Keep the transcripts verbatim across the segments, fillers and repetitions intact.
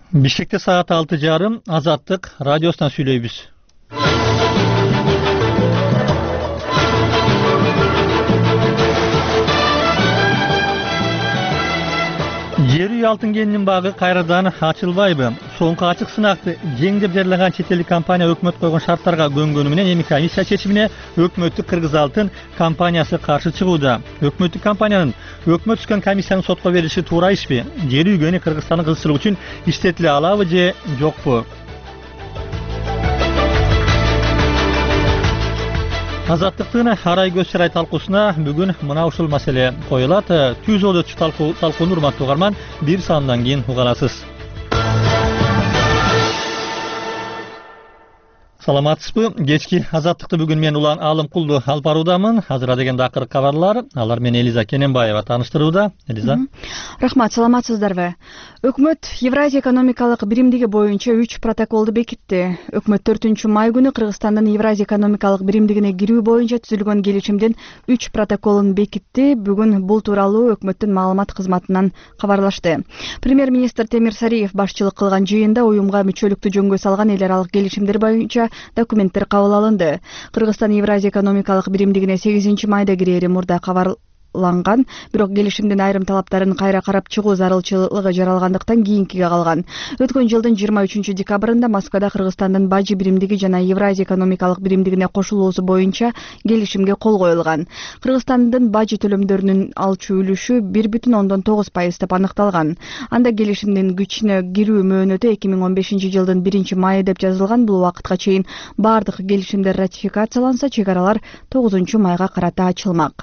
Бишкекте саат алты жарым Азаттык радиосунан сүйлөйбүз. Жер үй алтын кенинин багы кайрадан ачылбайбы? Соңку ачык сынакты жең деп жарылаган чет элдик компания өкмөт койгон шарттарга көнгөнү менен эми комиссия чечимине өкмөттүк Кыргыз алтын компаниясы каршы чыгууда. Өкмөттүк компаниянын өкмөт түзгөн комиссиянын сотко бериши туура ишпи? Жер үйгөнү Кыргызстандын кызыкчылыгы үчүн иштетиле алабы же жокпу? Азаттыктын арай көз чарай талкуусуна бүгүн мына ушул маселе коюлат. Түз одочу талкууну урматтуу угарман, бир саамдан кийин уга аласыз. Саламатсызбы? Кечки Азаттыкты бүгүн мен Улан Алымкулду алып баруудамын. Азыр дегенде акыркы кабарлар. Алар менен Элиза Кененбаева тааныштырууда. Элиза. Рахмат, саламатсыздарбы? Өкмөт Евразия экономикалык биримдиги боюнча үч протоколду бекитти. Өкмөт төртүнчү май күнү Кыргызстандын Евразия экономикалык биримдигине кирүү боюнча түзүлгөн келишимдин үч протоколун бекитти. Бүгүн бул тууралуу өкмөттүн маалымат кызматынан кабарлашты. Премьер-министр Темир Сариев башчылык кылган жыйында уюмга мүчөлүктү жөнгө салган эл аралык келишимдер боюнча документтер кабыл алынды. Кыргызстан Евразия экономикалык биримдигине сегизинчи майда кирери мурда кабарланган, бирок келишимдин айрым талаптарын кайра карап чыгуу зарылчылыгы жаралгандыктан кийинкиге калган. Өткөн жылдын жыйырма үчүнчү декабрында Москвада Кыргызстандын Бажы биримдиги жана Евразия экономикалык биримдигине кошулуусу боюнча келишимге кол коюлган. Кыргызстандын Бажы төлөмдөрүнүн алчу үлүшү бир бүтүн ондон тогуз пайыз деп аныкталган. Анда келишимдин күчүнө кирүү мөөнөтү эки миң он бешинчи жылдын биринчи майы деп жазылган. Бул убакытка чейин бардык келишимдер ратификацияланса, чек аралар тогузунчу майга карата ачылмак.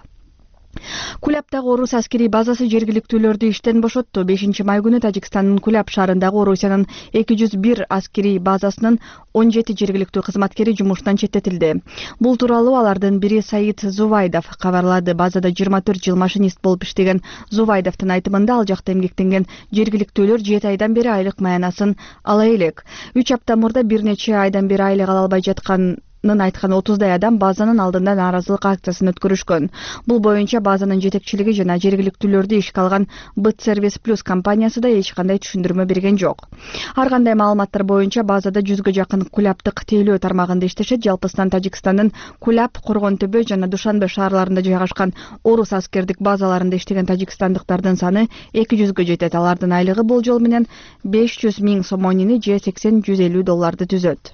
Кулябдагы орус аскерий базасы жергиликтүүлөрдү иштен бошотту. бешинчи май күнү Тажикстандын Куляб шаарындагы Орусиянын эки жүз бир аскерий базасынын он жети жергиликтүү кызматкери жумуштан четтетилди. Бул тууралуу алардын бири Саид Зувайдов кабарлады. Базада жыйырма төрт жыл машинист болуп иштеген Зувайдовдун айтымында ал жакта эмгектенген жергиликтүүлөр жети айдан бери айлык маянасын ала элек. үч апта мурда бир нече айдан бери айлык ала албай жаткан айткан отуздай адам базанын алдында нааразылык акциясын өткөрүшкөн. Бул боюнча базанын жетекчилиги жана жергиликтүүлөрдү ишке алган Бытсервис Плюс компаниясы да эч кандай түшүндүрмө берген жок. Ар кандай маалыматтар боюнча базада жүзгө жакын кулябдык тейлөө тармагында иштешет. Жалпысынан Тажикстандын Куляб, Коргонтөбө жана Душанбе шаарларында жайгашкан орус аскердик базаларында иштеген тажикстандыктардын саны эки жүзгө жетет. Алардын айлыгы болжол менен беш жүз миң сомонини же сексен жүз элүү долларды түзөт.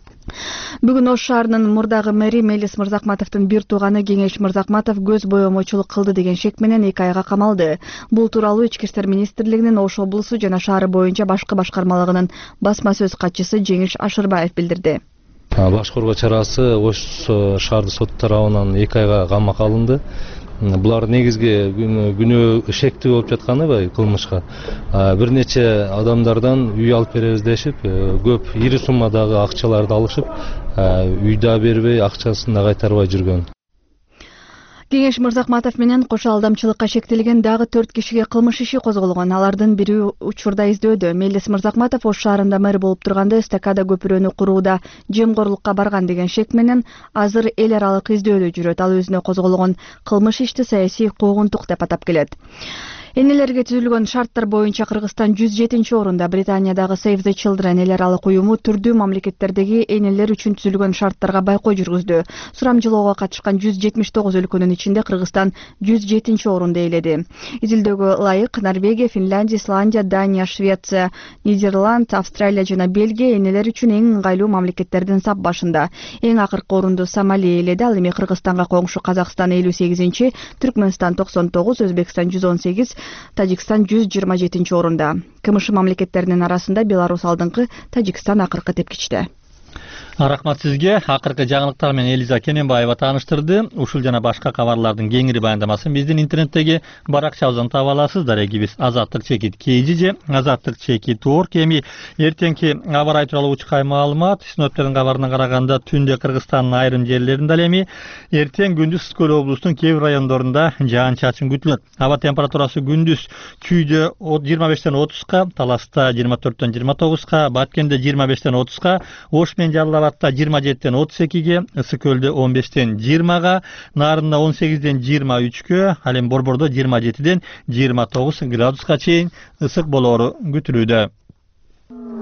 Бүгүн Ош шаарынын мурдагы мэри Мелис Мырзакматовдун бир тууганы Кеңеш Мырзакматов көз боемочулук кылды деген шек менен эки айга камалды. Бул тууралуу Ички иштер министрлигинин Ош облусу жана шаары боюнча башкы башкармалыгынын басма сөз катчысы Жеңиш Ашырбаев билдирди. Башкаруу чарасы Ош шаардык сот тарабынан эки айга камакка алынды. Булар негизги күнөө шектүү болуп жатканы кылмышка бир нече адамдардан үй алып беребиз дешип, көп ири суммадагы акчаларды алышып, үйдө бербей, акчасын да кайтарбай жүргөн. Кеңеш Мырзакматов менен кошо алдамчылыкка шектелген дагы төрт кишиге кылмыш иши козголгон. Алардын бири учурда издөөдө. Мелис Мырзакматов Ош шаарында мэр болуп турганда эстакада көпүрөнү курууда жемгорлукка барган деген шек менен азыр эл аралык издөөдө жүрөт. Ал өзүнө козголгон кылмыш ишти саясий куугунтук деп атап келет. Энелерге түзүлгөн шарттар боюнча Кыргызстан жүз жетинчи орунда. Британиядагы Save the Children эл аралык уюму түрдүү мамлекеттердеги энелер үчүн түзүлгөн шарттарга байкоо жүргүздү. Сурамжылоого катышкан жүз жетимиш тогуз өлкөнүн ичинде Кыргызстан жүз жетинчи орунду ээледи. Изилдөөгө ылайык Норвегия, Финляндия, Исландия, Дания, Швеция, Нидерланд, Австралия жана Бельгия энелер үчүн эң ыңгайлуу мамлекеттердин сап башында. Эң акыркы орунду Сомали ээледи. Ал эми Кыргызстанга коңшу Казакстан элүү сегизинчи, Түркмөнстан токсон тогуз, Өзбекстан жүз он сегиз, Тажикстан жүз жыйырма жетинчи орунда. КМШ мамлекеттеринин арасында Беларусь алдыңкы, Тажикстан акыркы тепкичте. Рахмат сизге. Акыркы жаңылыктар менен Элиза Кененбаева тааныштырды. Ушул жана башка кабарлардын кеңири баяндамасын биздин интернеттеги баракчабыздан таба аласыз. Дарегибиз Азаттык чекит кей же Азаттык чекит орг. Эми эртеңки аба ырайы тууралуу учкай маалымат. Синоптиктердин кабарына караганда түндө Кыргызстандын айрым жерлеринде ал эми эртең күндүз Ысык көл облусунун кээ бир райондорунда жаан-чачын күтүлөт. Аба температурасы күндүз Күйдө жыйырма бештен отузга, Таласта жыйырма төрттөн жыйырма тогузга, Баткенде жыйырма бештен отузга, Ош менен Жалал-Абадта жыйырма жетиден отуз экиге, Ысык көлдө он бештен жыйырмага, Нарында он сегизден жыйырма үчкө, ал эми Борбордо жыйырма жетиден жыйырма тогуз градуска чейин ысык болоору күтүлүүдө.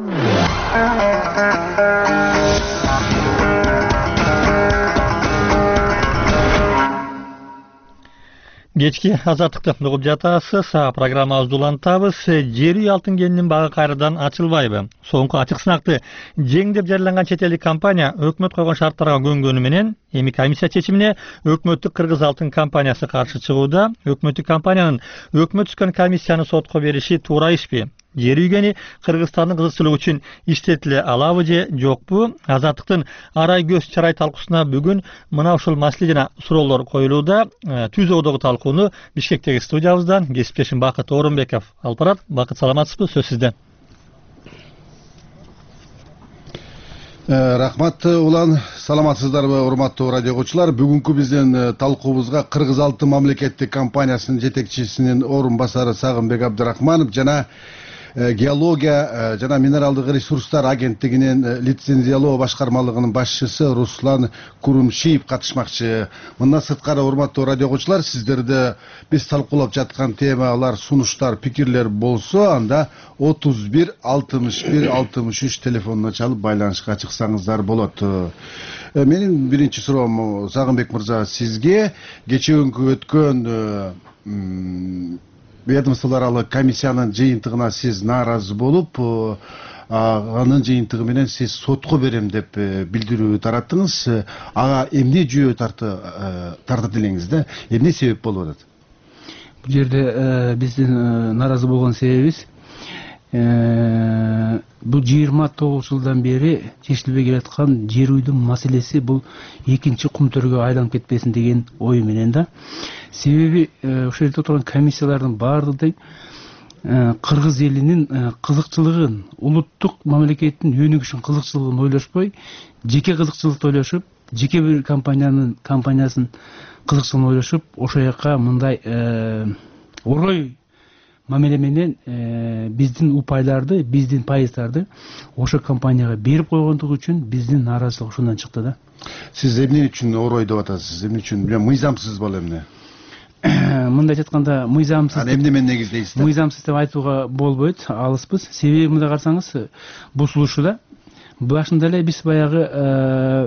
Кечки азаттыкты угуп жатасыз. Программабызды улантабыз. Жер үй алтын кенинин багы кайрадан ачылбайбы? Соңку ачык сынакты жең деп жарыяланган чет элдик компания өкмөт койгон шарттарга көнгөнү менен эми комиссия чечимине өкмөттүк Кыргыз алтын компаниясы каршы чыгууда. Өкмөттүк компаниянын өкмөт түзгөн комиссияны сотко бериши туура ишпи? Жер үйгени Кыргызстандын кызыкчылыгы үчүн иштетиле алабы же жокпу? Азаттыктын арай көз чарай талкуусуна бүгүн мына ушул маселе жана суроолор коюлууда. Түз оодогу талкууну Бишкектеги студиябыздан кесиптешим Бакыт Орунбеков алып барат. Бакыт, саламатсызбы? Сөз сизде. Рахмат улан, саламатсыздарбы урматтуу радио угуучулар. Бүгүнкү биздин талкуубузга Кыргыз алтын мамлекеттик компаниясынын жетекчисинин орун басары Сагынбек Абдырахманов жана геология жана минералдык ресурстар агенттигинин лицензиялоо башкармалыгынын башчысы Руслан Курумшиев катышмакчы. Мындан сырткары урматтуу радио угуучулар, сиздерде биз талкуулап жаткан темалар, сунуштар, пикирлер болсо, анда отуз бир алтымыш бир алтымыш үч телефонуна чалып байланышка чыксаңыздар болот. Менин биринчи суроом Сагынбек мырза сизге. Кечээ өткөн ведомстволор аралык комиссиянын жыйынтыгына сиз нааразы болуп, анын жыйынтыгы менен сиз сотко берем деп билдирүү тараттыңыз. Ага эмне жүйө тартат элеңиз да? Эмне себеп болуп атат? Бул жерде биздин нааразы болгон себебибиз бул жыйырма тогуз жылдан бери чечилбей келаткан жер үйдүн маселеси бул экинчи кумтөргө айланып кетпесин деген ой менен да. Себеби ошол жерде отурган комиссиялардын баардыгы кыргыз элинин кызыкчылыгын, улуттук мамлекеттин өнүгүшүн, кызыкчылыгын ойлошпой, жеке кызыкчылыкты ойлошуп, жеке бир компаниянын компаниясын кызыкчылыгын ойлошуп, ошол жака мындай орой мамиле менен биздин упайларды, биздин пайыздарды ошо компанияга берип койгондугу үчүн биздин нааразычылык ушундан чыкты да. Сиз эмне үчүн орой деп атасыз? Эмне үчүн? Мыйзамсыз боло эмне? Мындай айтканда мыйзамсыз. Аны эмне менен негиздейсиз да? Мыйзамсыз деп айтууга болбойт, алыспыз. Себеби мындай карасаңыз, бул сулушуда башында эле биз баягы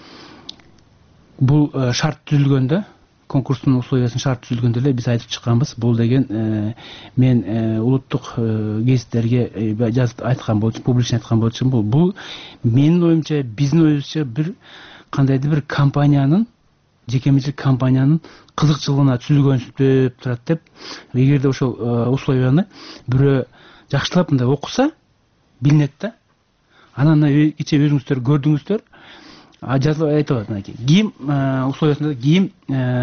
бул шарт түзүлгөндө, конкурстун условиясын шарт түзүлгөндө эле биз айтып чыкканбыз. Бул деген мен улуттук гезиттерге жазып айткан болчу, публично айткан болчумун. Бул бул менин оюмча, биздин оюбузча бир кандайдыр бир компаниянын, жекеменчилик компаниянын кызыкчылыгына түзүлгөнсүп турат деп, эгерде ошол условияны бирөө жакшылап мындай окуса билинет да. Анан кечээ өзүңүздөр көрдүңүздөр, жазылып айтып атат мынакей. Ким условиясында ким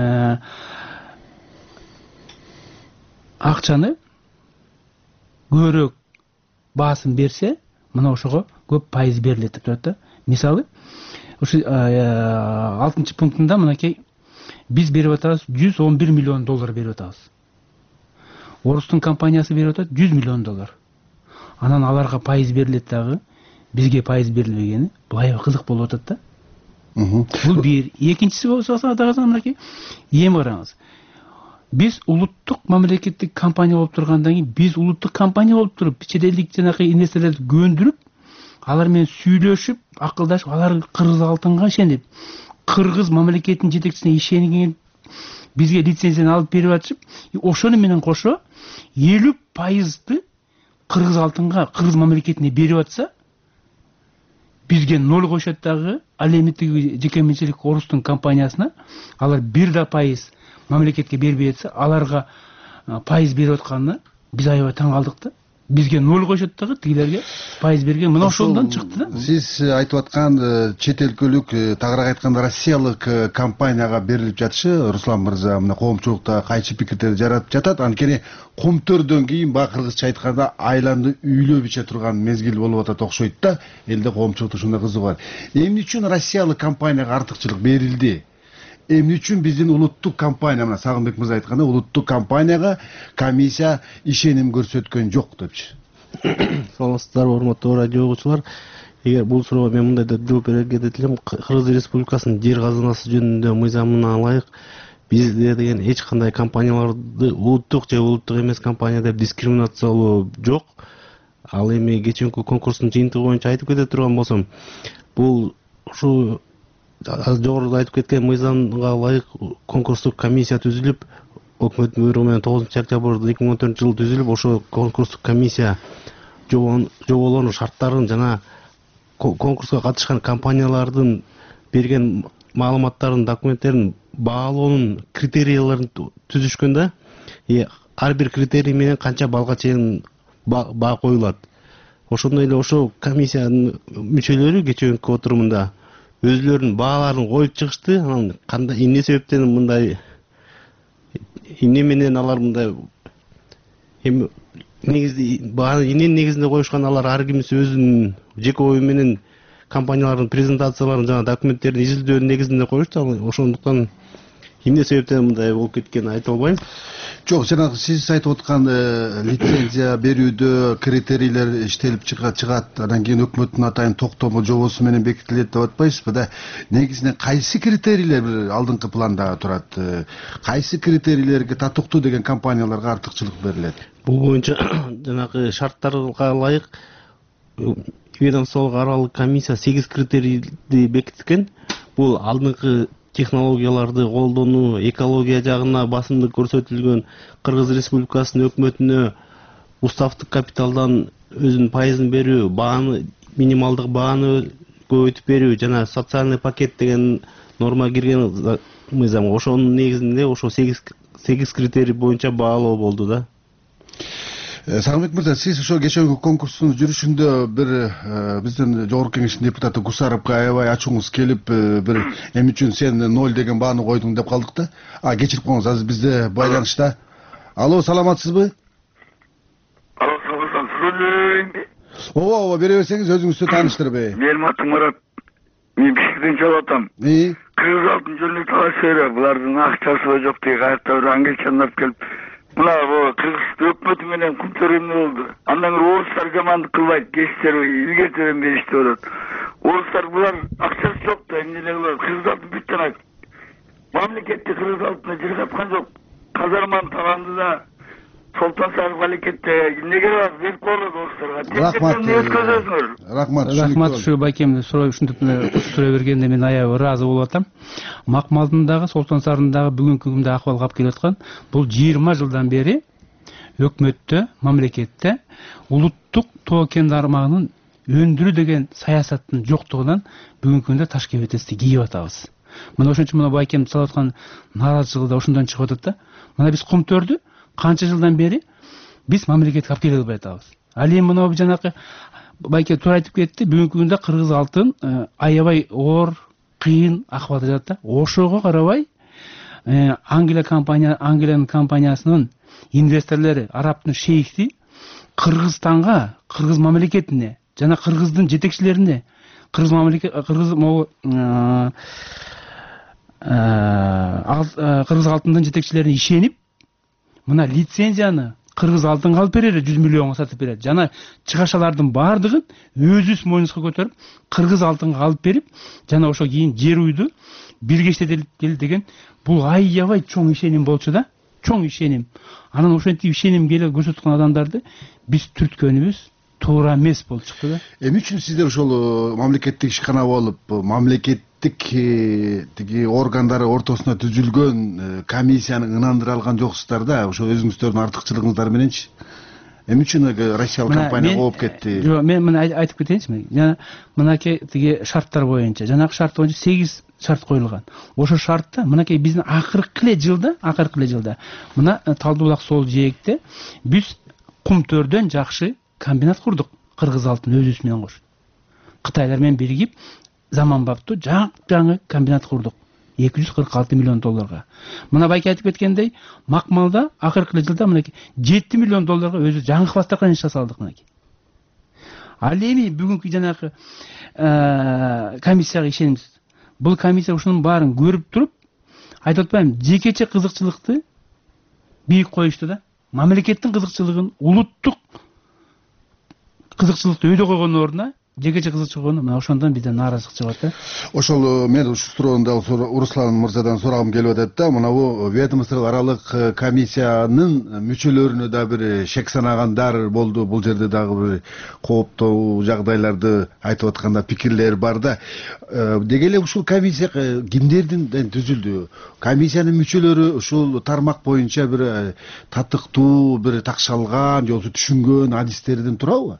акчаны көбүрөөк баасын берсе, мына ошого көп пайыз берилет деп турат да. Мисалы, ошо алтынчы пунктунда мынакей биз берип атабыз жүз он бир миллион доллар берип атабыз. Орустун компаниясы берип атат жүз миллион доллар. Анан аларга пайыз берилет дагы, бизге пайыз берилбегени, бул аябай кызык болуп атат да. Бул бир. Экинчиси болсо дагы мынакей, эми караңыз. Биз улуттук мамлекеттик компания болуп тургандан кийин, биз улуттук компания болуп туруп, чет элдик жанакы инвесторлорду көндүрүп, алар менен сүйлөшүп, акылдашып, алар Кыргыз алтынга ишенип, Кыргыз мамлекетинин жетекчисине ишенген бизге лицензияны алып берип атышып, ошону менен кошо элүү пайызды Кыргыз алтынга, Кыргыз мамлекетине берип атса, бизге ноль коюшат дагы, ал эми тиги жекеменчилик орустун компаниясына алар бир да пайыз мамлекетке бербей атса, аларга пайыз берип атканына биз аябай таң калдык да. Бизге ноль коюшат дагы, тигилерге пайыз берген. Мына ошондон чыкты да. Сиз айтып аткан чет өлкөлүк, тагыраак айтканда Россиялык компанияга берилип жатышы, Руслан мырза, мына коомчулукта кайчы пикирдерди жаратып жатат. Анткени комтөрдөн кийин баягы кыргызча айтканда айланды үйлөө биче турган мезгил болуп атат окшойт да. Элде коомчулукта ушундай кызыгы бар. Эмне үчүн Россиялык компанияга артыкчылык берилди? Эмне үчүн биздин улуттук компания, мына Сагынбек мырза айткандай, улуттук компанияга комиссия ишеним көрсөткөн жок депчи. Саламатсыздарбы, урматтуу радио угуучулар. Эгер бул суроого мен мындай деп жооп берерге элем, Кыргыз Республикасынын жер казынасы жөнүндө мыйзамына ылайык бизде деген эч кандай компанияларды улуттук же улуттук эмес компания деп дискриминациялоо жок. Ал эми кечээки конкурстун жыйынтыгы боюнча айтып кете турган болсом, бул ушу жогоруда айтып кеткен мыйзамга ылайык конкурстук комиссия түзүлүп, өкмөттүн буйругу менен тогузунчу октябрда эки миң он төртүнчү жылы түзүлүп, ошо конкурстук комиссия жоболоонун шарттарын жана конкурска катышкан компаниялардын берген маалыматтарын, документтерин баалоонун критерийлерин түзүшкөн да. Ар бир критерий менен канча балга чейин баа коюлат. Ошондой эле ошо комиссиянын мүчөлөрү кечээки отурумунда өзүлөрүнүн бааларын коюп чыгышты. Анан кандай эмне себептен мындай эмне менен алар мындай эми негизде бааны эмненин негизинде коюшкан, алар ар кимиси өзүнүн жеке ою менен компаниялардын презентацияларын жана документтерин изилдөөнүн негизинде коюшту. Ошондуктан эмне себептен мындай болуп кеткенин айта албайм. Жок, жанагы сиз айтып аткан лицензия берүүдө критерийлер иштелип чыгат, анан кийин өкмөттүн атайын токтому жобосу менен бекитилет деп атпайсызбы да? Негизинен кайсы критерийлер алдыңкы планда турат? Кайсы критерийлерге татыктуу деген компанияларга артыкчылык берилет? Бул боюнча жанагы шарттарга ылайык ведомстволук аралык комиссия сегиз критерийди бекиткен. Бул алдыңкы технологияларды колдонуу, экология жагына басымдык көрсөтүлгөн, Кыргыз Республикасынын өкмөтүнө уставдык капиталдан өзүнүн пайызын берүү, бааны минималдык бааны көбөйтүп берүү жана социальный пакет деген норма кирген мыйзамга. Ошонун негизинде ошо сегиз критерий боюнча баалоо болду да. Сагынбек мырза, сиз ошо кечээки конкурстун жүрүшүндө бир биздин жогорку кеңештин депутаты Гусаровго аябай ачууңуз келип, бир эмне үчүн сен ноль деген бааны койдуң деп калдык да. А кечирип коюңуз, азыр бизде байланышта. Алло, саламатсызбы? Алло, саламатсызбы? Ооба, ооба, бере берсеңиз өзүңүздү тааныштырып. Менин атым Марат. Мен Бишкектен чалып атам. Кыргыз алтын жөнүндө талаш берип, булардын акчасы да жок дейт, каякта бир англичандар келип мына бу Кыргыз өкмөтү менен күнтөрүмү болду. Андан кийин орустар жамандык кылбайт, кечтер илгертеден беришти болот. Орустар булар акчасы жок да эмне эле кылат? Кыргыз алтын бүт жана мамлекетти Кыргыз алтына жыргаткан жок. Казарманы таланды да Солтан Сарып алекетте эмнеге бар? Берип коелот орустарга. Рахмат. Рахмат. Рахмат ушу байкемди суроо ушинтип суроо бергенде мен аябай ыраазы болуп атам. Макмалдын дагы Солтан Сарынын дагы бүгүнкү күндө акыбалга алып келип аткан бул жыйырма жылдан бери өкмөттө, мамлекетте улуттук тоо кен тармагынын өндүрүү деген саясаттын жоктугунан бүгүнкү күндө таш кебетести кийип атабыз. Мына ошон үчүн мына байкем салып аткан нааразычылыгы да ошондон чыгып атат да. Мына биз кумтөрдү канча жылдан бери биз мамлекетке алып келе албай атабыз. Ал эми мына жанакы байке туура айтып кетти, бүгүнкү күндө Кыргыз алтын аябай оор, кыйын акыбалда жатат да. Ошого карабай Англия компания, Англиянын компаниясынын инвесторлору, арабтын шейхти Кыргызстанга, Кыргыз мамлекетине жана Кыргыздын жетекчилерине, Кыргыз мамлекет, Кыргыз могу Кыргыз алтындын жетекчилерине ишенип, мына лицензияны Кыргыз алтынга алып берер, жүз миллионго сатып берет. Жана чыгашалардын бардыгын өзүбүз мойнубузга көтөрүп, Кыргыз алтынга алып берип, жана ошо кийин жер үйдү бирге иштетели деген бул аябай чоң ишеним болчу да. Чоң ишеним. Анан ошентип ишеним келе көрсөткөн адамдарды биз түрткөнүбүз туура эмес болуп чыкты да. Эмне үчүн сиздер ошол мамлекеттик ишкана болуп, мамлекеттик тиги органдары ортосуна түзүлгөн комиссияны ынандыра алган жоксуздар да, ошо өзүңүздөрдүн артыкчылыгыңыздар мененчи? Эмне үчүн Россиялык компания кооп кетти? Жок, мен мына айтып кетейинчи. Жана мынакей тиги шарттар боюнча, жанагы шарт боюнча сегиз шарт коюлган. Ошо шартта мынакей биздин акыркы эле жылда, акыркы эле жылда мына Талды булак сол жээкте биз кумтөрдөн жакшы комбинат курдук. Кыргыз алтын өзүбүз менен кош. Кытайлар менен биригип заманбаптуу жаңы комбинат курдук. эки жүз кырк алты миллион долларга. Мына байке айтып кеткендей, Макмалда акыркы жылда мынакей жети миллион долларга өзү жаңы хвостакан иш жасалдык мынакей. Ал эми бүгүнкү жанагы комиссияга ишенемиз. Бул комиссия ушунун баарын көрүп туруп, айтып атпайм, жекече кызыкчылыкты бийик коюшту да. Мамлекеттин кызыкчылыгын, улуттук кызыкчылыкты өйдө койгондун ордуна жекече кызыкчылыгы мына ошондон бизден нааразычылык чыгып атат. Ошол мен ушул суроону Руслан мырзадан сурагым келип атат да, мына бул ведомство аралык комиссиянын мүчөлөрүнө да бир шек санагандар болду. Бул жерде дагы бир кооптуу жагдайларды айтып атканда пикирлер бар да. Деги эле ушул комиссия кимдердин түзүлдү? Комиссиянын мүчөлөрү ушул тармак боюнча бир татыктуу, бир такшалган, же болбосо түшүнгөн адистерден турабы?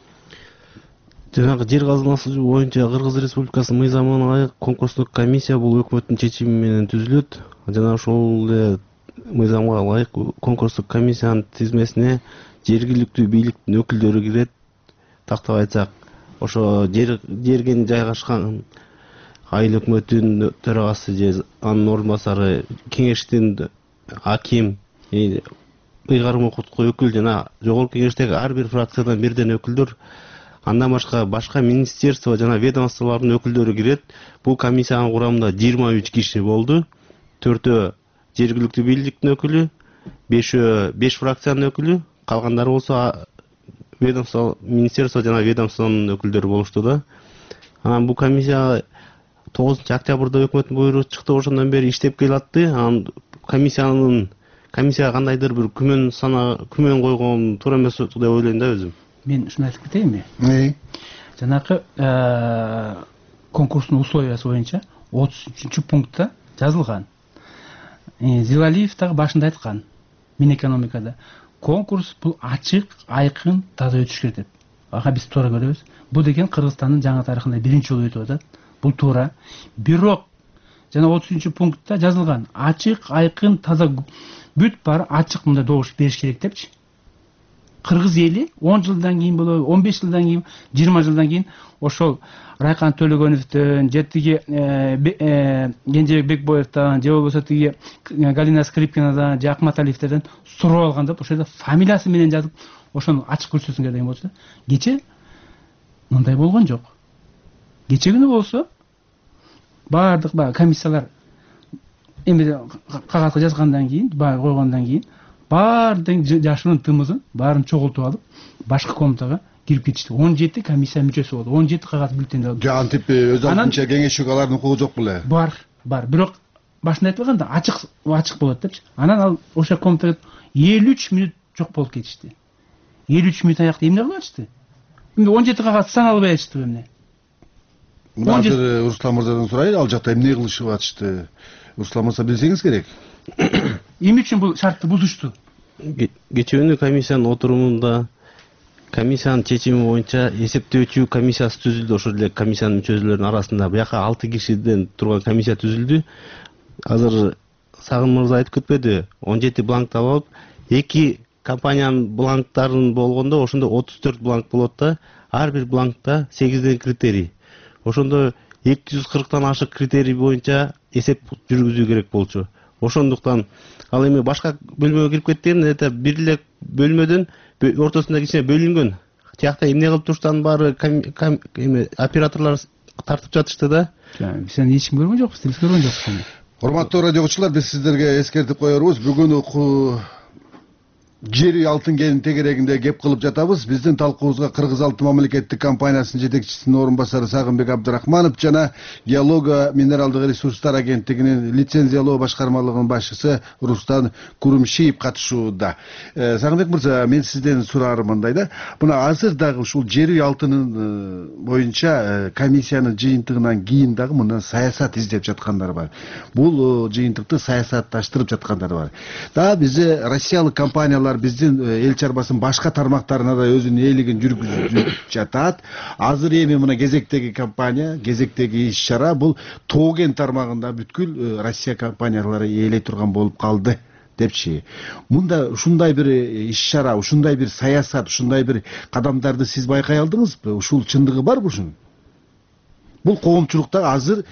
Жанагы жер казмасы боюнча Кыргыз Республикасынын мыйзамына ылайык конкурстук комиссия бул өкмөттүн чечими менен түзүлөт. Жана ошол эле мыйзамга ылайык конкурстук комиссиянын тизмесине жергиликтүү бийликтин өкүлдөрү кирет. Тактап айтсак, ошо жерге жайгашкан айыл өкмөтүнүн төрагасы же анын орун басары, кеңештин аким, ыйгарым укуктук өкүл жана жогорку кеңештеги ар бир фракциядан бирден өкүлдөр, андан башка башка министерство жана ведомстволордун өкүлдөрү кирет. Бул комиссиянын курамында жыйырма үч киши болду. Төртөө жергиликтүү бийликтин өкүлү, бешөө беш фракциянын өкүлү, калгандары болсо ведомство, министерство жана ведомствонун өкүлдөрү болушту да. Анан бул комиссия тогузунчу октябрда өкмөттүн буйругу чыкты, ошондон бери иштеп келатты. Анан комиссиянын комиссияга кандайдыр бир күмөн сана күмөн койгон туура эмес деп ойлойм да өзүм. Мен ушуну айтып кетейинби? Э. Жанакы конкурстун условиясы боюнча отуз үчүнчү пунктта жазылган. Зилалиев дагы башында айткан Минэкономикада. Конкурс бул ачык, айкын, таза өтүш керек деп. Ага биз туура көрөбүз. Бул деген Кыргызстандын жаңы тарыхында биринчи жолу өтүп атат. Бул туура. Бирок жана отуз үчүнчү пунктта жазылган ачык, айкын, таза бүт баары ачык мындай добуш бериш керек депчи. Кыргыз эли он жылдан кийин болобу, он беш жылдан кийин, жыйырма жылдан кийин ошол Райкан Төлөгөнөвдөн, же тиги Кенжебек Бекбоевдон, же болбосо тиги Галина Скрипкинадан, же Акматалиевден сурап алганда ошол жерде фамилиясы менен жазып, ошону ачык көрсөтсүң деген болчу. Кече мындай болгон жок. Кече күнү болсо баардык баягы комиссиялар эми кагазга жазгандан кийин, баягы койгондон кийин баардык жашырын тымызын баарын чогултуп алып, башкы комнатага кирип кетишти. он жети комиссия мүчөсү болду. он жети кагаз бюллетень алды. Жа антип өз алдынча кеңешчик алардын укугу жок беле? Бар, бар. Бирок башында айтылганда ачык ачык болот депчи. Анан ал ошо комнатага элүү үч мүнөт жок болуп кетишти. элүү үч мүнөт аякта эмне кылып атышты? Эми он жети кагаз саналбай атышты эмне? Азыр Руслан мырзадан сурайлы, ал жакта эмне кылышып атышты? Руслан мырза билсеңиз керек. Эмне үчүн бул шартты бузушту? Кече күнү комиссиянын отурумунда комиссиянын чечими боюнча эсептөөчү комиссиясы түзүлдү. Ошол эле комиссиянын мүчөлөрүнүн арасында бияка алты кишиден турган комиссия түзүлдү. Азыр Сагын мырза айтып кетпеди, он жети бланк алып, эки компаниянын бланктарын болгондо ошондо отуз төрт бланк болот да, ар бир бланкта сегизден критерий. Ошондо эки жүз кырктан ашык критерий боюнча эсеп жүргүзүү керек болчу. Ошондуктан ал эми башка бөлмөгө кирип кеткен, это бир эле бөлмөдөн ортосунда кичине бөлүнгөн. Тиякта эмне кылып туруштан баары эми операторлор тартып жатышты да. Сен эч ким көргөн жокпуз, биз көргөн жокпуз. Урматтуу радиочулар, биз сиздерге эскертип коербуз. Бүгүн жери алтын кенин тегерегинде кеп кылып жатабыз. Биздин талкуубузга Кыргыз Алтын мамлекеттик компаниясынын жетекчисинин орун басары Сагынбек Абдрахманов жана Геолога минералдык ресурстар агенттигинин лицензиялоо башкармалыгынын башчысы Рустам Курумшиев катышууда. Сагынбек мырза, мен сизден сураарым мындай да. Мына азыр дагы ушул жери алтынын боюнча комиссиянын жыйынтыгынан кийин дагы мына саясат издеп жаткандар бар. Бул жыйынтыкты саясатташтырып жаткандар бар. Да бизде россиялык компаниялар биздин эл чарбасынын башка тармактарына да өзүнүн ээлигин жүргүзүп жатат. Азыр эми мына кезектеги компания, кезектеги иш-чара бул Тоо кен тармагында бүткүл Россия компаниялары ээлей турган болуп калды депчи. Мында ушундай бир иш-чара, ушундай бир саясат, ушундай бир кадамдарды сиз байкай алдыңызбы? Ушул чындыгы барбы ушунун? Бул коомчулукта азыр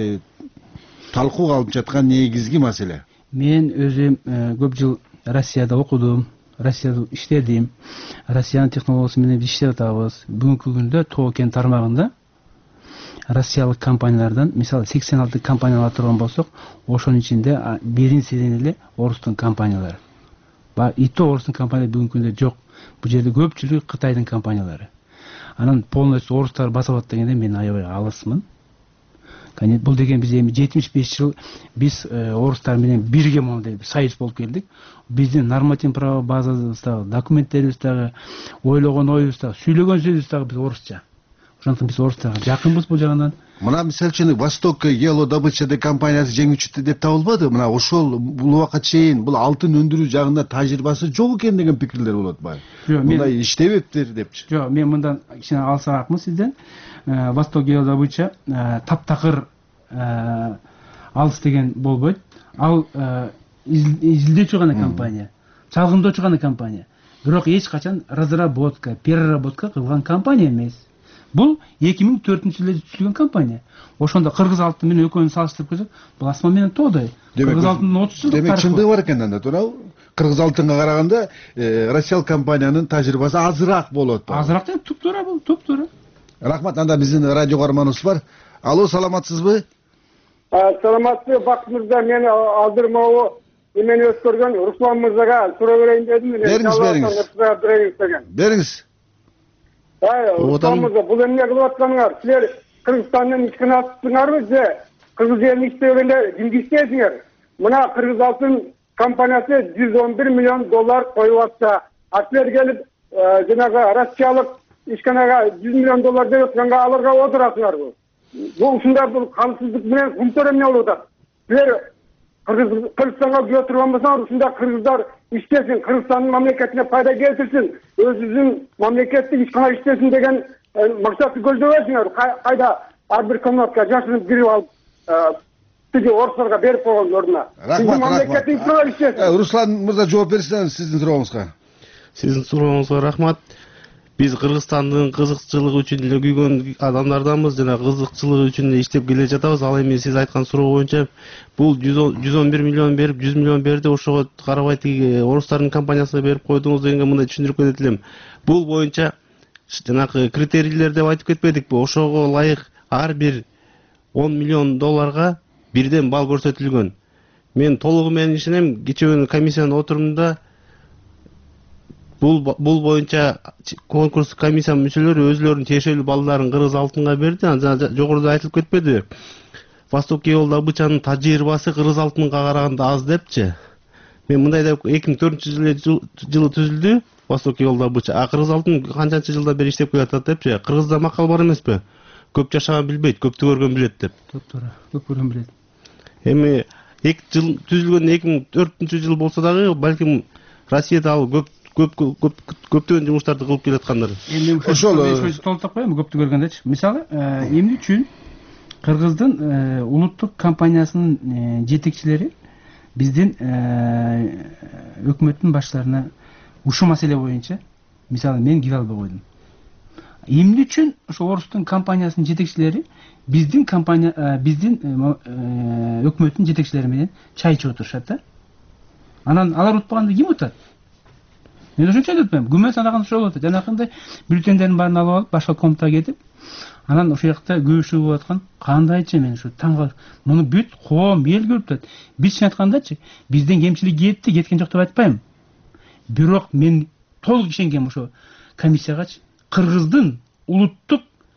талкууга алынып жаткан негизги маселе. Мен өзүм көп жыл Россияда окудум, Россияда иштедим. Россиянын технологиясы менен иштеп атабыз. Бүгүнкү күндө Тоо кен тармагында россиялык компаниялардан, мисалы сексен алты компаниялар турган болсок, ошонун ичинде биринчиден эле орустун компаниялары. Ба ито орустун компаниялары бүгүнкү күндө жок. Бул жерде көпчүлүгү Кытайдын компаниялары. анан полностью орустар басып алат дегенде мен аябай алысмын. Бул деген биз эми жетимиш беш жыл биз орустар менен бирге мондай союз болуп келдик. Биздин нормативдик право базабыздагы, документтерибиз дагы, ойлогон оюбуз дагы, сүйлөгөн сөзүбүз дагы биз орусча. Ошондуктан биз орустарга жакынбыз бул жагынан. Мына мисалы үчүн Восток геолодобыча компаниясы жеңүүчү деп табылбады. Мына ошол бул убакка чейин бул алтын өндүрүү жагында тажрыйбасы жок экен деген пикирлер болот баягы. Мындай иштебептир депчи. Жок, мен мындан кичине алсаакмын сизден. Восток геолодобыча таптакыр алыс деген болбойт. Ал изилдөөчү гана компания, чалгындоочу гана компания. Бирок эч качан разработка, переработка кылган компания эмес. Бул эки миң төртүнчү жылы түзүлгөн компания. Ошондо кыргыз алтыны менен экөөнү салыштырып көрсөк, бул асман менен тоодай. Кыргыз алтынын отуз жылдык тарыхы. Демек чындыгы бар экен анда, туурабы? Кыргыз алтынга караганда Россиялык компаниянын тажрыйбасы азыраак болот. Азыраак деп туп-туура бул, туп-туура. Рахмат, анда биздин радио каарманыбыз бар. Алло, саламатсызбы? Саламатсызбы, Бакыт мырза, мен алдырмабы эмени өткөргөн Руслан мырзага суроо берейин дедим. Бериңиз, бериңиз. Бериңиз. Руслан мырза, бул эмне кылып атканыңар? Силер Кыргызстандын ичкине аттыңарбы же кыргыз элин иштегенде кимди иштейсиңер? Мына Кыргыз алтын компаниясы жүз он бир миллион доллар коюп атса, а силер келип жанагы Россиялык ишканага жүз миллион доллар деп атканга аларга отурасыңарбы? Бул ушундай бул камсыздык менен кумтөр эмне болуп атат? Силер Кыргызстанга күбө турган болсоңор, ушундай кыргыздар иштесин, Кыргызстандын мамлекетине пайда келтирсин, өзүнүн мамлекеттик ишкана иштесин деген максатты көздөбөйсүңөр. Кайда ар бир комнатка жашынып кирип алып, тиги орустарга берип койгон ордуна. Рахмат. Руслан мырза жооп берсиңиз сиздин сурооңузга. Сиздин сурооңузга рахмат. Биз Кыргызстандын кызыкчылыгы үчүн эле күйгөн адамдарданбыз, жана кызыкчылыгы үчүн эле иштеп келе жатабыз. Ал эми сиз айткан суроо боюнча бул жүз он бир миллион берип, жүз миллион берди, ошого карабай тиги орустардын компаниясына берип койдуңуз дегенге мындай түшүндүрүп кетет элем. Бул боюнча жанагы критерийлер деп айтып кетпедикпи? Ошого ылайык ар бир он миллион долларга бирден бал көрсөтүлгөн. Мен толугу менен ишенем, кечээ комиссиянын отурумунда Бул бул боюнча конкурс комиссия мүчөлөрү өзлөрүнүн тиешелүү балдарын Кыргыз алтынга берди. Жана жогоруда айтылып кетпеди. Восток геолодобычанын тажрыйбасы Кыргыз алтынга караганда аз депчи. Мен мындай деп эки миң төртүнчү жылы түзүлдү Восток геолодобыча. А Кыргыз алтын канчанчы жылда бери иштеп келатат депчи. Кыргызда макал бар эмеспи? Көп жашаган билбейт, көптү көргөн билет деп. Топтора, көп көргөн билет. Эми эки жыл түзүлгөн эки миң төртүнчү жыл болсо дагы балким Россияда ал көп көп көп көптөгөн жумуштарды кылып келаткандар. Эми ошол толтуруп коем, көптү көргөндечи. Мисалы, эмне үчүн Кыргыздын улуттук компаниясынын жетекчилери биздин өкмөттүн баштарына ушул маселе боюнча, мисалы, мен келе албай койдум. Эмне үчүн ошо орустун компаниясынын жетекчилери биздин компания биздин өкмөттүн жетекчилери менен чай ичип отурушат да? Анан алар утпаганда ким утат? Мен ошончо деп атпайм. Күмөн санаган ошол болот. Жанакындай бюллетендердин баарын алып алып, башка комнатага кетип, анан ошол жакта күйүшүү болуп аткан. Кандайчы мен ушу таң калып, муну бүт коом эл көрүп атат. Биз айткандачы, бизден кемчилик кетти, кеткен жок деп айтпайм. Бирок мен толук ишенгем ошо комиссиягачы. Кыргыздын улуттук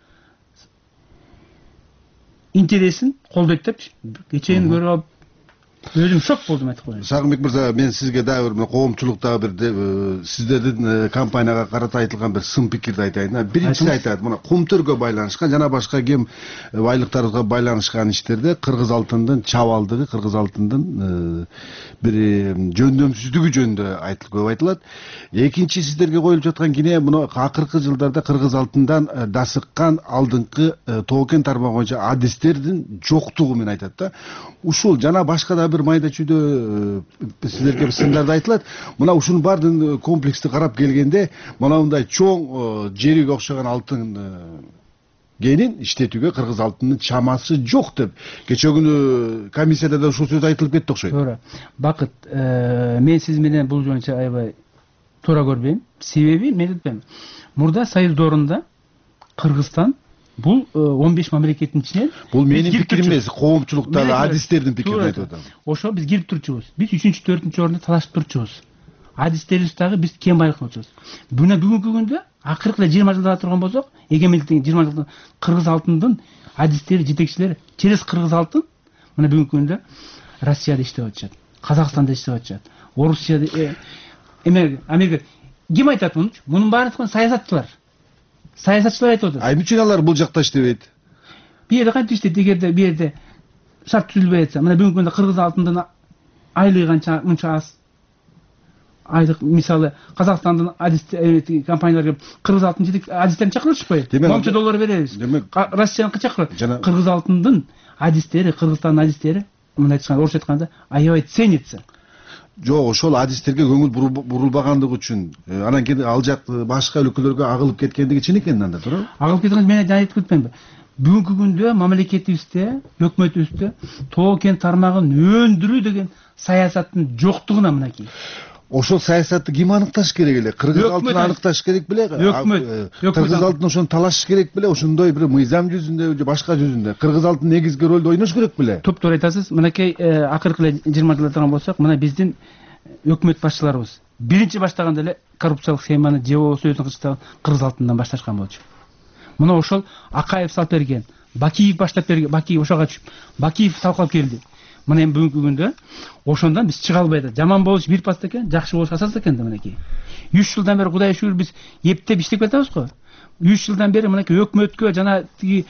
интересин колдойт депчи. Кечээни көрүп алып, өзүм шок болдум айтып коеюн. Сагынбек мырза, мен сизге дагы бир коомчулуктагы бир сиздердин компанияга карата айтылган бир сын пикирди айтайын. Биринчи айтат, мына кумтөргө байланышкан жана башка кем байлыктарга байланышкан иштерде Кыргыз алтындын чабалдыгы, Кыргыз алтындын бир жөндөмсүздүгү жөнүндө айтылып көп айтылат. Экинчи сиздерге коюлуп жаткан кине мына акыркы жылдарда Кыргыз алтындан дасыккан алдыңкы тоокен тармагы боюнча адистердин жоктугу менен айтат да. Ушул жана башка да бир майда чүйдө сиздерге сындарды айтылат. Мына ушунун баардыгын комплексти карап келгенде, мына мындай чоң жериге окшогон алтын кенин иштетүүгө Кыргыз алтынынын чамасы жок деп кечээ күнү комиссияда да ушул сөз айтылып кетти окшойт. Туура. Бакыт, мен сиз менен бул боюнча аябай туура көрбөйм. Себеби мен айтпайм. Мурда союз доорунда Кыргызстан бул он беш мамлекеттин ичинен бул менин пикирим эмес, коомчулуктагы адистердин пикирин айтып атам. Ошо биз кирип турчубуз. Биз үчүнчү, төртүнчү орунда талашып турчубуз. адистерибиз дагы биз кен байлыкты болчубуз. Мына бүгүнкү күндө акыркы эле жыйырма жылда турган болсок, эгемендиктин жыйырма жылда кыргыз алтындын адистери, жетекчилери через кыргыз алтын мына бүгүнкү күндө Россияда иштеп атышат, Казакстанда иштеп атышат, Орусияда, эме Америка. Ким айтат муну? Мунун баарын саясатчылар. Саясатчылар айтып отур. А эмне үчүн алар бул жакта иштебейт? Бир жерде кантип иштейт? Эгерде бир жерде шарт түзүлбөй атса, мына бүгүнкү күндө кыргыз алтындын айлыгы канча, мынча аз. Айлык мисалы Казакстандын адис компанияларга кыргыз алтын жетек адистерин чакырышпайбы? Монча доллар беребиз. Россиянын чакырат. Кыргыз алтындын адистери, Кыргызстандын адистери, мындай айтканда, орусча айтканда, аябай ценится. Жок, ошол адистерге көңүл бурулбагандыгы үчүн, анан кийин ал жак башка өлкөлөргө агылып кеткендиги чын экен анда, туура? Агылып кеткенди мен айтып кетпеймби? Бүгүнкү күндө мамлекетибизде, өкмөтүбүздө тоо кен тармагын өндүрүү деген саясаттын жоктугуна мынакей. Ошол саясатты ким аныкташ керек эле? Кыргыз алтын аныкташ керек беле? Өкмөт. Кыргыз алтын ошону талашыш керек беле? Ошондой бир мыйзам жүзүндө же башка жүзүндө Кыргыз алтын негизги ролду ойнош керек беле? Топтор айтасыз. Мынакей акыркы эле жыйырма жылда турган болсок, мына биздин өкмөт башчыларыбыз биринчи баштаганда эле коррупциялык схеманы же болбосо өзүнүн кылычтагын Кыргыз алтындан башташкан болчу. Мына ошол Акаев салып берген, Бакиев баштап берген, Бакиев ошого түшүп, Бакиев талкалап келди. Мына эми бүгүнкү күндө ошондон биз чыга албай атат. Жаман болуш бир паста экен, жакшы болуш асас экен да мынакей. үч жылдан бери Кудай шүгүр биз эптеп иштеп кетебиз го. үч жылдан бери мынакей өкмөткө жана тиги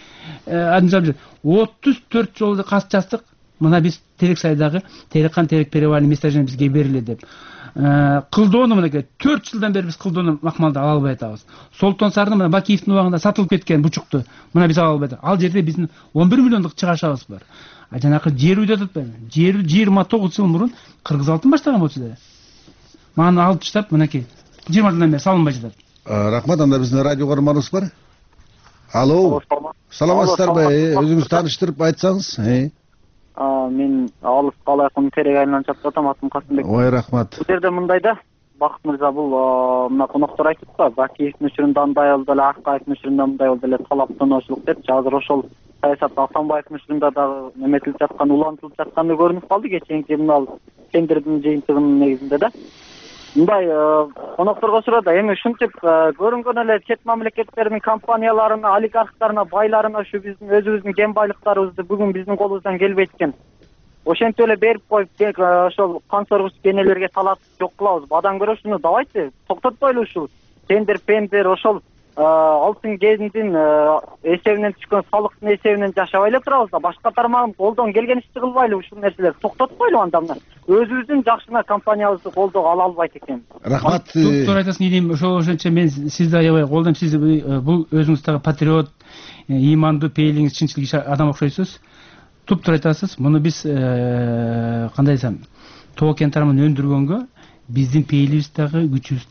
отуз төрт жолду кас жаздык. Мына биз Терексайдагы Телекан Терек перевальный месторождение бизге берилди деп. Кылдоону мынакей төрт жылдан бери биз кылдоону макмалды ала албай атабыз. Солтон Сардын мына Бакиевдин убагында сатылып кеткен бучукту мына биз ала албай атабыз. Ал жерде биздин он бир миллиондук чыгашабыз бар. А жанакы жер үйдө атпайбы? Жер жыйырма тогуз жыл мурун Кыргыз алтын баштаган болчу деле. Маны алып таштап мынакей жыйырма жылдан бери салынбай жатат. Рахмат, анда биздин радио көрөрманыбыз бар. Алло. Саламатсыздарбы? Өзүңүз тааныштырып айтсаңыз. Мен Алыс Калайкын Терек айынан чатып атам, атым Касымбек. Ой, рахмат. Бул жерде мындайда, Бакыт мырза, бул мына коноктор айтып да, Бакиевдин учурунда мындай болду эле, Акаевдин учурунда мындай болду эле, талаптануучулук депчи. Азыр ошол саясат Атамбаевдин учурунда дагы неметилип жаткан, улантылып жатканы көрүнүп калды кечээинки мына тендердин жыйынтыгынын негизинде да. Мындай конокторго сурады, эми ушинтип көрүнгөн эле чет мамлекеттердин компанияларына, олигархтарына, байларына ушу биздин өзүбүздүн кен байлыктарыбызды бүгүн биздин колубуздан келбейт экен. Ошентип эле берип коюп, тек ошол консоргус кенелерге талатып жок кылабыз. Бадан көрө ушуну давайте токтотпойлу ушул тендер, пендер, ошол алтын кендин эсебинен түшкөн салыктын эсебинен жашабай эле турабыз да. Башка тармагын колдон келген ишти кылбайлы, ушул нерселерди токтотпойлу анда мына. Өзүбүздүн жакшына компаниябызды колдоого ала албайт экен. Рахмат. Токтор айтасын дейм, ошол ошончо мен сизди аябай колдойм. Сиз бул өзүңүз дагы патриот, ыймандуу, пейлиңиз, чынчыл адам окшойсуз. Топтор айтасыз, муну биз кандай десем, тоо кен тармагын өндүргөнгө биздин пейлибиз дагы, күчүбүз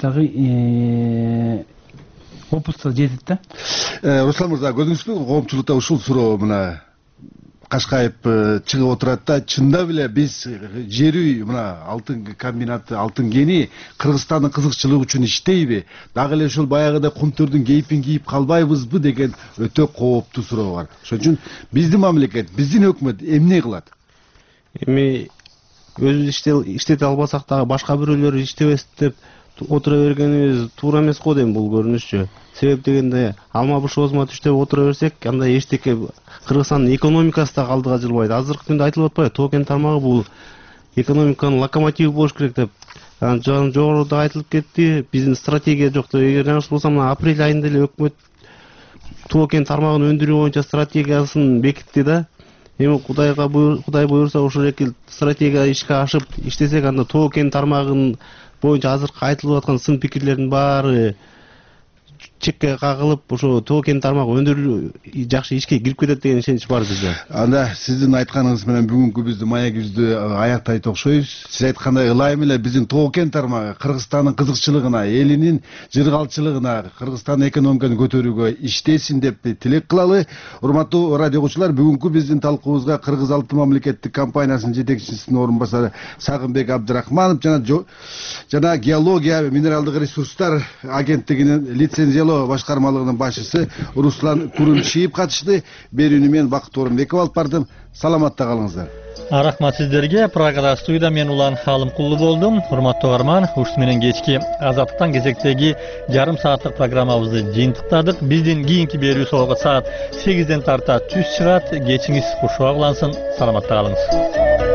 дагы опуста жетет да. Руслан мырза, көрдүңүзбү, коомчулукта ушул суроо мына Кашкаев чыгып отурат да, чындап эле биз жер үй мына алтын комбинаты, алтын кени Кыргызстандын кызыкчылыгы үчүн иштейби? Дагы эле ушул баягыдай кумтөрдүн кейпин кийип калбайбызбы деген өтө кооптуу суроо бар. Ошон үчүн биздин мамлекет, биздин өкмөт эмне кылат? Эми өзүбүз иштете албасак дагы башка бирөөлөр иштебес деп отура бергенибиз туура эмес го дейм бул көрүнүшчү. Себеп дегенде алма бушоозума түштөп отура берсек, анда эчтеке Кыргызстандын экономикасы да алдыга жылбайт. Азыркы күндө айтылып атпайбы, тоо кен тармагы бул экономиканын локомотиви болуш керек деп. Жогоруда айтылып кетти, биздин стратегия жок деп. Эгер жаңылыш болсом, апрель айында эле өкмөт тоо кен тармагын өндүрүү боюнча стратегиясын бекитти да. Эми Кудайга Кудай буйрса ошол эки стратегия ишке ашып иштесек, анда тоо кен тармагынын боюнча азыркы айтылып аткан сын пикирлердин баары чекке кагылып, ошо тоо кен тармагы өндүрүү жакшы ишке кирип кетет деген ишенич бар бизде. Анда сиздин айтканыңыз менен бүгүнкү биздин маегибизди аяктайт окшойбуз. Сиз айткандай ылайым эле биздин тоо кен тармагы Кыргызстандын кызыкчылыгына, элинин жыргалчылыгына, Кыргызстандын экономикасын көтөрүүгө иштесин деп тилек кылалы. Урматтуу радио угуучулар, бүгүнкү биздин талкуубузга Кыргыз алтын мамлекеттик компаниясынын жетекчисинин орун басары Сагынбек Абдрахманов жана жана геология минералдык ресурстар агенттигинин лицензиялоо башкармалыгынын башчысы Руслан Курумчиев катышты. Берүүнү мен Бакыт Орунбеков алып бардым. Саламатта калыңыздар. Рахмат сиздерге. Прагада студияда мен Улан Халымкулу болдум. Урматтуу угарман, ушул менен кечки Азаттыктан кезектеги жарым сааттык программабызды жыйынтыктадык. Биздин кийинки берүүсү саат сегизден тарта түз чыгат. Кечиңиз кушуа улансын. Саламатта калыңыз.